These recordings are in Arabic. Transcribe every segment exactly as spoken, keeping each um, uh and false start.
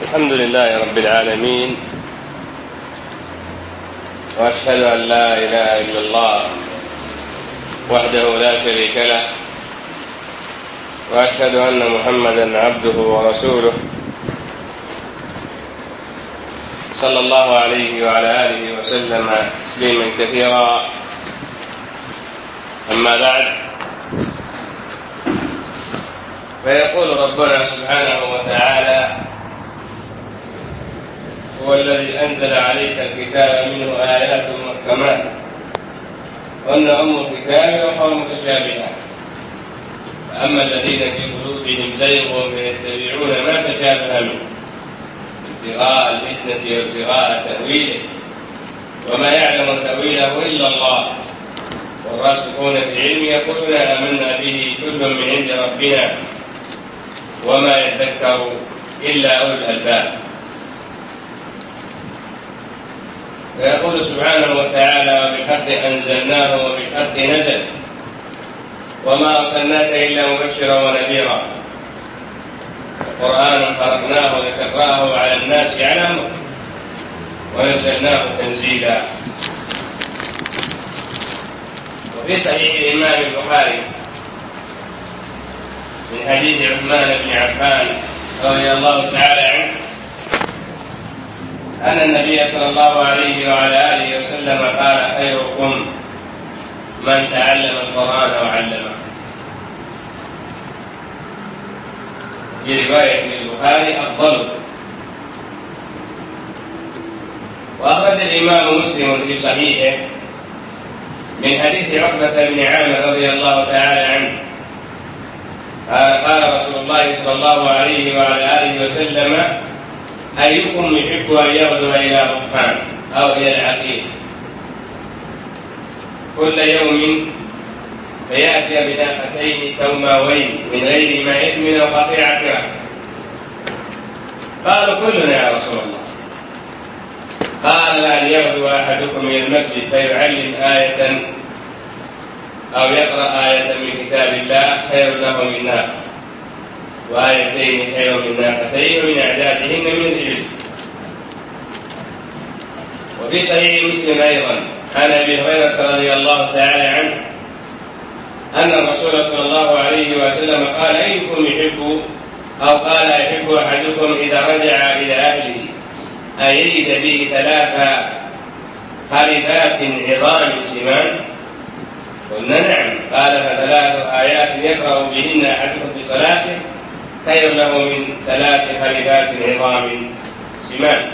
الحمد لله رب العالمين، وأشهد أن لا إله إلا الله وحده لا شريك له، وأشهد أن محمدا عبده ورسوله صلى الله عليه وعلى آله وسلم تسليما كثيرا. أما بعد، فيقول ربنا سبحانه وتعالى: هو الذي أنزل عليك الكتاب منه آيات محكمات وأن أم الكتاب وأخر متشابهات، فأما الذين في قلوبهم زيغ فيتبعون ما تشابه منه ابتغاء الفتنة وابتغاء تأويله وما يعلم تأويله إلا الله، والراسخون في العلم يقولون آمنا به كل من عند ربنا وما يذكر إلا أولو الألباب. فيقول سبحانه وتعالى: وبالحق أنزلناه وبالحق نزل وما أرسلناك إلا مبشرا ونذيرا، قرآنا فرقناه لتقرأه على الناس على مكر ونزلناه تنزيلا. وفي صحيح الإمام البخاري من حديث عثمان بن عفان رضي الله تعالى عنه أن النبي صلى الله عليه وعلى آله وسلم قال: خيركم من تعلم القرآن وعلمه. في رواية البخاري: أفضل. وأخرج الإمام مسلم في صحيحه من حديث عقبة بن عامر رضي الله تعالى عنه قال: قال رسول الله صلى الله عليه وعلى آله وسلم: أيكم يحب أن يغدو إلى ركبان أو إلى العقيق كل يوم فيأتي بناقتين توماوين من غير ما إثم أو قطيعة رحم؟ قالوا: كلنا يا رسول الله. قال: أن يغدو أحدكم إلى المسجد فيعلم آية أو يقرأ آية من كتاب الله خير له من ناقة، وآيتين خير من ناقتين ومن أعدادهن من الإبل. وفي صحيح مسلم أيضا عن أبي هريرة رضي الله تعالى عنه أن الرسول صلى الله عليه وسلم قال: أيكم يحب أو قال يحب أحدكم إذا رجع إلى أهله أن يجد به ثلاث خريفات عظام سمان؟ قلنا: نعم. قال: فثلاث آيات يقرأ بهن أحدكم في صلاته خير له من ثلاث خليفات عظام سمان.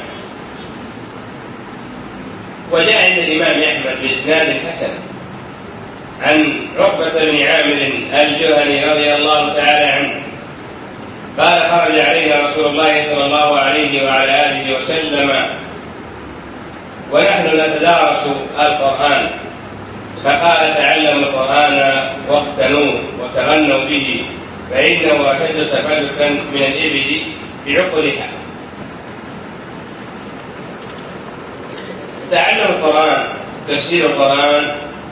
وجاء عند الإمام أحمد بإسناد حسن عن عقبة بن عامر الجهني رضي الله تعالى عنه قال: خرج علينا رسول الله صلى الله عليه وعلى آله وسلم ونحن نتدارس القرآن، فقال: تعلموا القرآن واقتنوه وتغنوا به، فإنه أشد تفلتا من الإبل بعقلها. تعلم القرآن، تفسير القرآن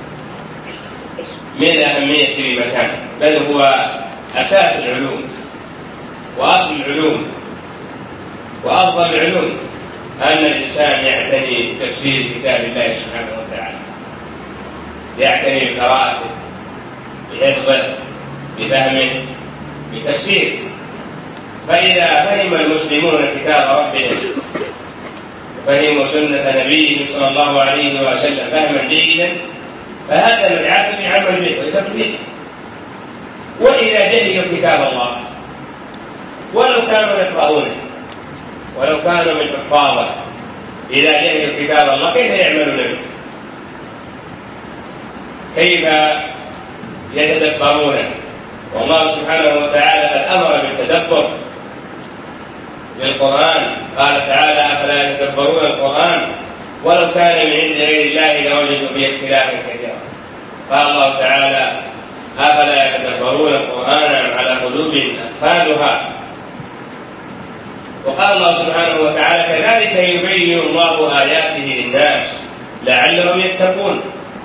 من الأهمية في مكان، بل هو أساس العلوم وأصل العلوم وأفضل العلوم أن الإنسان يعتني بتفسير كتاب الله سبحانه وتعالى، يعتني بقراءته، بحفظه، بفهمه، بتفسير. فإذا فهم المسلمون كتاب ربهم وفهموا سنة نبيهم صلى الله عليه وسلم فهما جيدا، فهذا مدعاة للعمل به ولتطبيقه. وإذا جهلوا كتاب الله ولو كانوا يقرؤونه ولو كانوا من حفاظه، إذا جهلوا كتاب الله كيف يعملون به؟ كيف يتدبرونه؟ والله سبحانه وتعالى قد أمر بالتدبر للقرآن. قال تعالى: أفلا يتدبرون القرآن ولو كان من عند غير الله لوجدوا فيه اختلافا كثيرا. قال الله تعالى: أفلا يتدبرون القرآن على قلوب أقفالها. وقال الله سبحانه وتعالى: كذلك يبين الله آياته للناس لعلهم يتقون.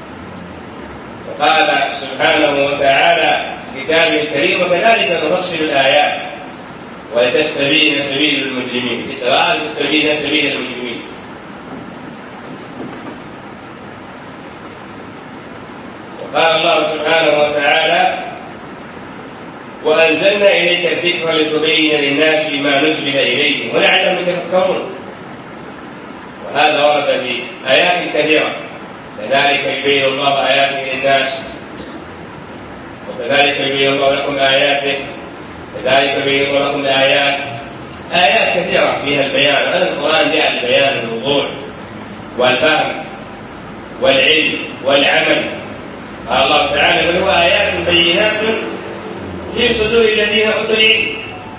وقال سبحانه وتعالى في كتابه الكريم: وكذلك نفصل الآيات ولتستبين سبيل المجرمين المجرمين، لا تستبين سبيل المجرمين. وقال الله سبحانه وتعالى: وأنزلنا إليك الذكر لتبين للناس ما نزل إليهم ولعلهم يتفكرون. وهذا ورد في آيات كثيرة، كذلك يبين الله آياته للناس، وكذلك يبين الله لكم آياته، كذلك يبين الله لكم آيات آيات كثيرة فيها البيان. هذا القرآن جاء البيان الوضوح والفهم والعلم والعمل. قال الله تعالى: بل هو آيات بينات في صدور الذين أوتوا العلم.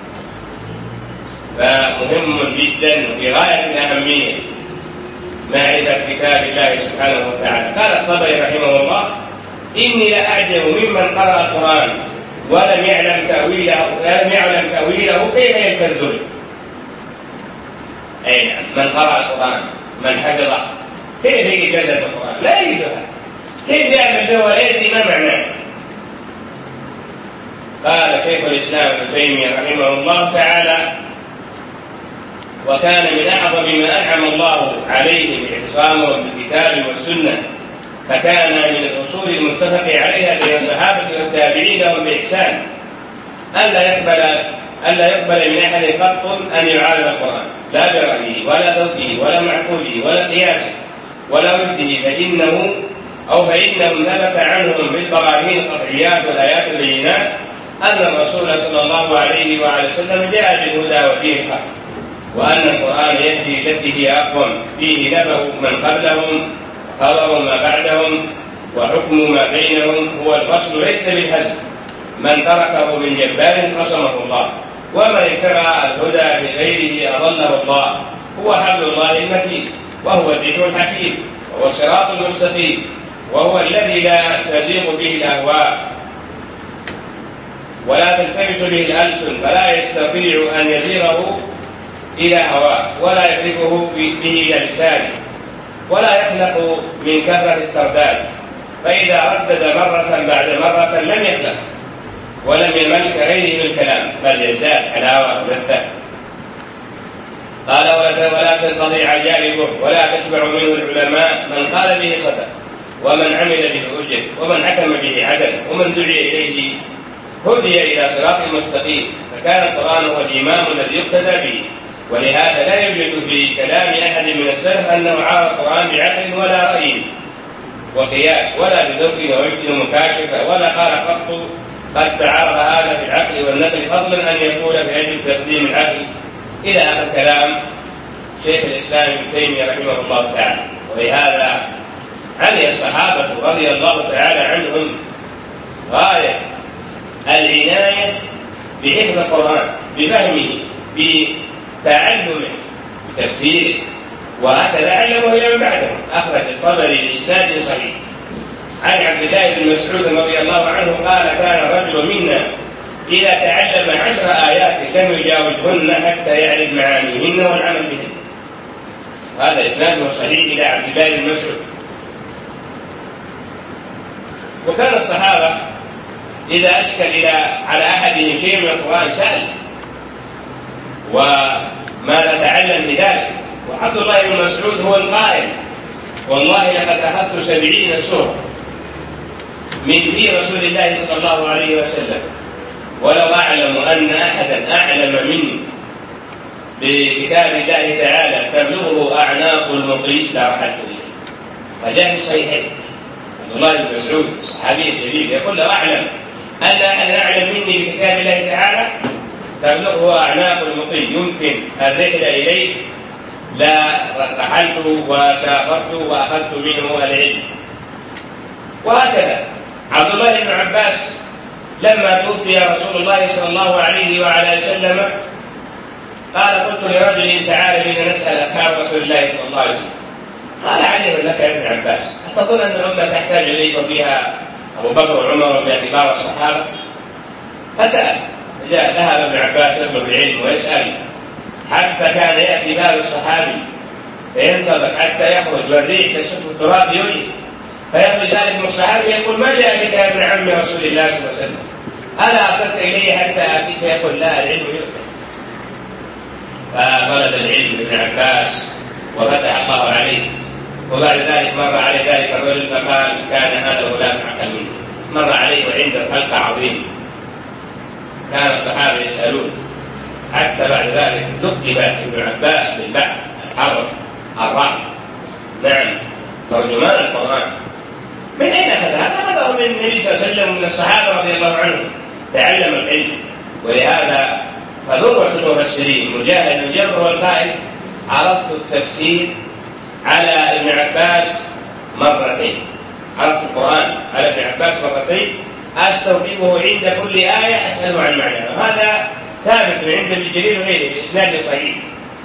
فمهم جدا وفي غاية الأهمية معرفة كتاب الله سبحانه وتعالى. قال الطبري رحمه الله: إني لأعجب ممن قرأ القرآن ولم يعلم تأويله ولم يعلم تأويله كيف يلتزم. أي نعم، من قرأ القرآن من حفظه كيف يجد لذة القرآن؟ لا يجدها. كيف يعمل به ولا يدري ما معناه؟ قال شيخ الإسلام ابن تيمية رحمه الله تعالى: وكان من أعظم ما أنعم الله عليهم اعتصامهم بالكتاب والسنة، فكان من الأصول المتفق عليها بين الصحابة والتابعين لهم بإحسان ألا يقبل ألا يقبل من أحد قط أن يعارض القرآن، لا برأيه ولا ذوقه ولا معقوله ولا قياسه ولا وده، فإنه أو فإنهم ثبت عنهم بالبراهين القطعيات والآيات البينات أن الرسول صلى الله عليه وعلى وسلم جاء بالهدى ودين الحق، وأن القرآن يهدي التي هي أقوم، فيه نبأ من قبلهم خبر ما بعدهم وحكم ما بينهم، هو الفصل ليس بالهزل، من تركه من جبار قصمه الله، ومن اتبع الهدى بغيره أضله الله، هو حبل الله المتين، وهو الذكر الحكيم، وهو الصراط المستقيم، وهو الذي لا تزيغ به الأهواء ولا تلتبس به الألسن، فلا يستطيع أن يزيغه إلى هواه ولا يدركه به إلى لسانه، ولا يخلق من كثرة الترداد، فإذا ردد مرة بعد مرة لم يخلق ولم يمل كغيره من الكلام، بل يزداد حلاوة ولذة. قال: ولا تنقضي عجائبه ولا تشبع منه العلماء، من قال به صدق، ومن عمل به أجر، ومن حكم به عدل، ومن دعي إليه هدي إلى صراط مستقيم. فكان القرآن هو الإمام الذي يقتدى به، ولهذا لا يوجد في كلام أحد من السلف أنه عارض القرآن بعقل ولا رأي وقياس ولا بذوق ووجد مكاشفة، ولا قال قط قد تعارض هذا في العقل والنقل، فضلا أن يقول بأجل تقديم العقل، إلى آخر كلام شيخ الإسلام ابن تيمية رحمه الله تعالى. ولهذا عني الصحابة رضي الله تعالى عنهم غاية العناية بحفظ القرآن، بفهمه، بتعلمه، بتفسيره، وهكذا علمه إلى من بعدهم. أخرج الطبري بإسناد صحيح عن عبد الله بن مسعود رضي الله عنه قال: كان الرجل منا إذا تعلم عشر آيات لم يجاوزهن حتى يعرف معانيهن والعمل بهن. هذا إسناده صحيح إلى عبد الله بن مسعود. وكان الصحابة إذا أشكل إلى على أحدهم شيء من القرآن سأل وماذا تعلم بذلك. وعبد الله بن مسعود هو القائل: والله لقد أخذت سبعين سورة من في رسول الله صلى الله عليه وسلم، ولو أعلم أن أحدا أعلم مني بكتاب الله تعالى تبلغه أعناق المطيع لرحلت إليه. فجاء في صحيحين عبد الله بن مسعود الصحابي الجليل يقول: لو أعلم أن أحدا أعلم مني بكتاب الله تعالى تبلغه أعناق المطيع يمكن الرحلة إليه لا رحلت وسافرت وأخذت منه العلم. وهكذا عبد الله بن عباس لما توفي رسول الله صلى الله عليه وعلى وسلم قال: قلت لرجل تعالى بنا نسأل أصحاب رسول الله صلى الله عليه وسلم. قال: علم لك يا ابن عباس، أتظن أن الأمة تحتاج إليك وفيها أبو بكر وعمر باعتبار الصحابة؟ فسأل، جاء ذهب ابن عباس يطلب العلم ويسأل حتى كان يأتي باب الصحابي فينتظر حتى يخرج والريح تسف التراب بوجهه، فيخرج ذلك من الصحابي يقول: ما جاء بك يا ابن عم رسول الله صلى الله عليه وسلم؟ ألا أرسلت إليه حتى آتيك؟ يقول: لا، العلم يؤتى. فطلب العلم ابن عباس وفتح الله عليه، وبعد ذلك مر عليه ذلك الرجل فقال كان هذا الغلام أعقل منه. مر عليه وعنده حلقة عظيم، كان الصحابة يسألون، حتى بعد ذلك لقب ابن عباس بالبحر الحر الرعد، نعم، ترجمان القرآن. من أين أخذ هذا؟ أخذه من النبي صلى الله عليه وسلم ومن الصحابة رضي الله عنهم، تعلم العلم. ولهذا فذروة المفسرين مجاهد بن جبر والقائل عرضت التفسير على ابن عباس مرتين، عرضت القرآن على ابن عباس مرتين أستوقفه عند كل آية أسأله عن معناها. وهذا ثابت من عند ابن جرير وغيره بإسناد صحيح.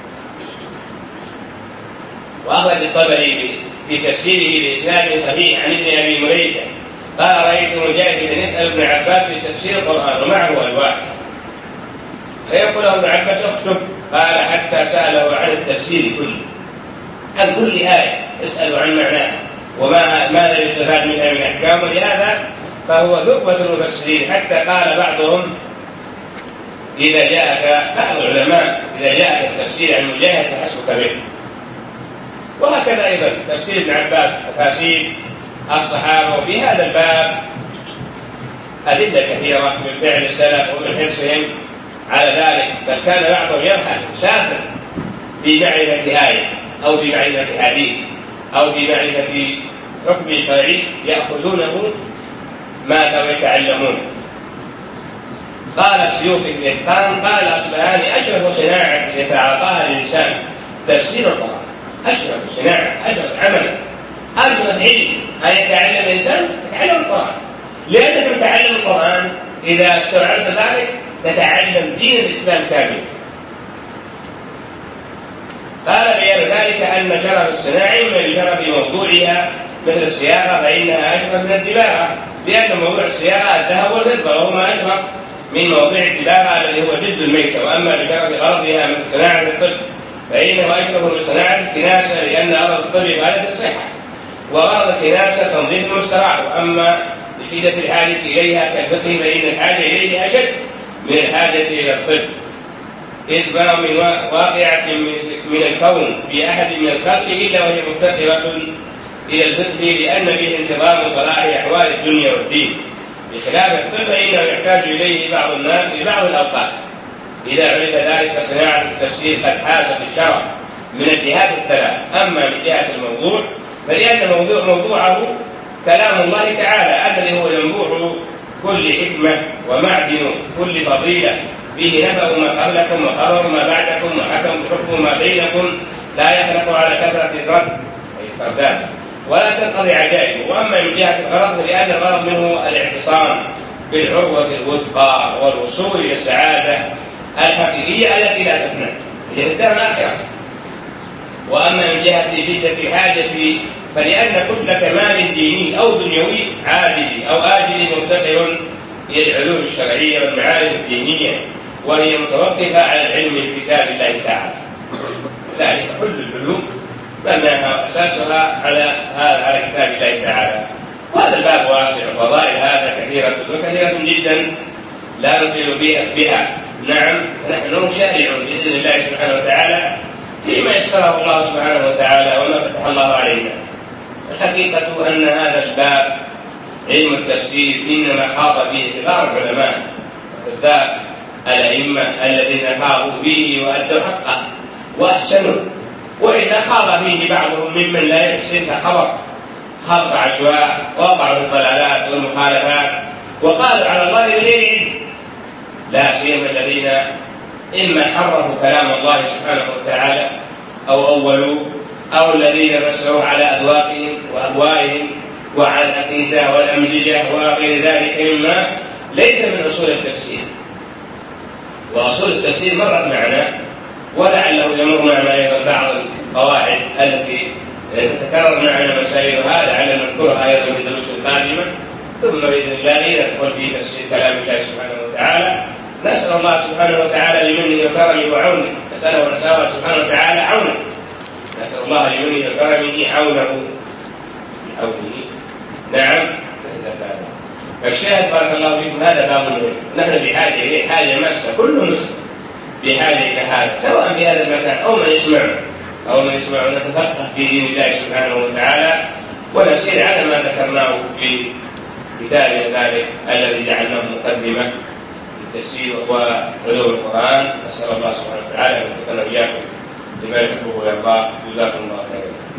وأخرج الطبري في تفسيره بإسناد صحيح عن ابن أبي مليكة قال رأيت مجاهدا يسأل ابن عباس في تفسير القرآن ومعه ألواح، فيقول له ابن عباس اكتب، قال حتى سأله عن التفسير كله، عن كل آية يسأل عن معناها وما ماذا يستفاد منها من أحكام. ولهذا فهو ذروة المفسرين، حتى قال بعضهم إذا جاءك بعض العلماء إذا جاءك التفسير عن مجاهد فحسبك به. وهكذا أيضا تفسير ابن عباس تفاسير الصحابة. وفي هذا الباب أدلة كثيرة من فعل السلف ومن حرصهم على ذلك، بل كان بعضهم يرحل يسافر في معرفة آية أو في معرفة حديث أو في معرفة حكم شرعي يأخذونه ماذا ويتعلمون. قال السيوطي في الإتقان قال أصبهاني أشرف صناعة يتعاطاها الإنسان تفسير القرآن، أشرف صناعة، أشرف عمل، أشرف علم أن يتعلم الإنسان يتعلم القرآن، لأنك تتعلم القرآن إذا استوعبت ذلك تتعلم دين الإسلام كامل. قال بيان ذلك أن شرف الصناعي من شرف موضوعها مثل السيارة فإنها أشرف من الدباغة، لأن موضوع السيارة الذهب والفضة وهو ما أشرف من موضوع الدباغة الذي هو جلد الميتة. وأما بشرف غرضها من صناعة الطب فإنه أشرف من صناعة الكناسة، لأن غرض الطب غاية الصحة وغرض الكناسة تنظيف المستراح. وأما لشدة الحاجة إليها كالفقه فإن الحاجة إليه أشد من الحاجة إلى الطب، إذ ما من واقعة من الكون في أحد من الخلق إلا وهي مفتقرة إلى الفقه، لأن به انتظام صلاح أحوال الدنيا والدين، بخلاف الطب فإنه يحتاج إليه بعض الناس في بعض الأوقات. إذا عرف ذلك صناعة التفسير قد حازت الشرع من الجهات الثلاث. أما من جهة الموضوع فلأن موضوع موضوعه كلام الله تعالى الذي هو ينبوع كل حكمة ومعدن كل فضيلة، فيه نبأ ما قبلكم وخبر ما بعدكم وحكم حكم ما بينكم، لا يخلق على كثرة الرد أي ولا تنقضي عجائبه. وأما من جهة الغرض لأن الغرض منه الاعتصام بالعروة الوثقى والوصول إلى السعادة الحقيقية التي لا تفنى هي الدار الآخرة. وأما من جهة شدة الحاجة فلأن كل كمال ديني أو دنيوي عاجل أو آجل مفتقر إلى العلوم الشرعية والمعارف الدينية، وهي متوقفة على العلم من كتاب الله تعالى. ذلك كل العلوم بناها أساسها على على كتاب الله تعالى. وهذا الباب واسع، وفضائل هذا كثيرة وكثيرة جدا لا نطيل بها. نعم، نحن شارع بإذن الله سبحانه وتعالى فيما يسره الله سبحانه وتعالى وما فتح الله علينا. الحقيقة أن هذا الباب علم التفسير إنما خاض فيه كبار العلماء وكذاب الأئمة الذين خاضوا به وأدوا حقه وأحسنوا، وإذا خاض فيه بعضهم ممن لا يحسن فخبط خلق عشواء ووقعوا الضلالات والمخالفات وقالوا على الله غير، لا سيما الذين إما حرفوا كلام الله سبحانه وتعالى أو أولوا، أو الذين فسروا على أذواقهم وأهوائهم وعلى الأقيسة والأمزجة وغير ذلك مما ليس من أصول التفسير. وأصول التفسير مرت معنا ولعله يمر معنا أيضا بعض القواعد التي تتكرر معنا مسائلها لعل نذكرها أيضا في الدروس القادمة. ثم بإذن الله ندخل في تفسير كلام الله سبحانه وتعالى. نسأل الله سبحانه وتعالى لمنه وكرمه وعونه، نسأله ونسأله سبحانه وتعالى عونه، نسأل الله لمنه وكرمه عونه عونه. نعم، فالشاهد بارك الله فيكم هذا باب مهم نحن بحاجة إليه حاجة ماسة كل مسلم بحاجة إلى هذا، سواء في هذا المكان أو من يسمعه أو من يسمعه نتفقه في دين الله سبحانه وتعالى، ونسير على ما ذكرناه في كتابنا ذلك الذي جعلناه مقدمة للتفسير وعلوم القرآن. نسأل الله سبحانه وتعالى أن يوفقنا وإياكم لما يحبه ويرضاه. جزاكم الله خيرا.